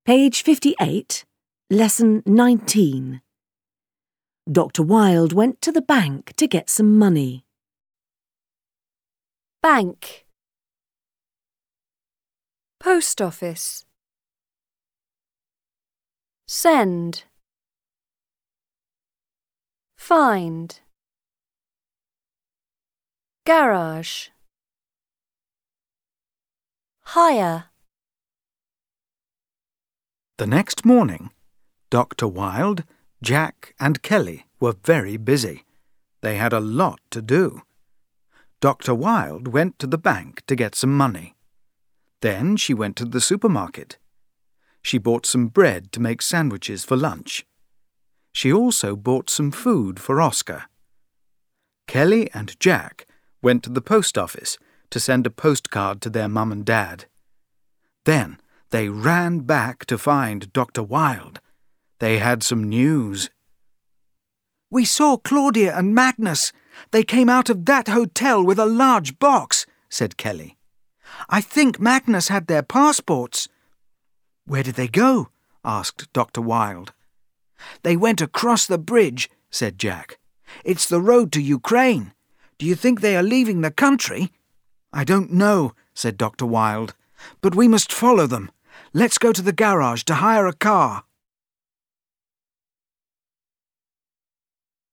Page 58, Lesson 19. Dr. Wilde went to the bank to get some money. Bank. Post office. Send. Find. Garage. Hire. The next morning, Dr. Wilde, Jack and Kelly were very busy. They had a lot to do. Dr. Wilde went to the bank to get some money. Then she went to the supermarket. She bought some bread to make sandwiches for lunch. She also bought some food for Oscar. Kelly and Jack went to the post office to send a postcard to their mum and dad. Then they ran back to find Dr. Wilde. They had some news. "We saw Claudia and Magnus. They came out of that hotel with a large box," said Kelly. "I think Magnus had their passports." "Where did they go?" asked Dr. Wilde. "They went across the bridge," said Jack. "It's the road to Ukraine. Do you think they are leaving the country?" "I don't know," said Dr. Wilde. "But we must follow them. Let's go to the garage to hire a car."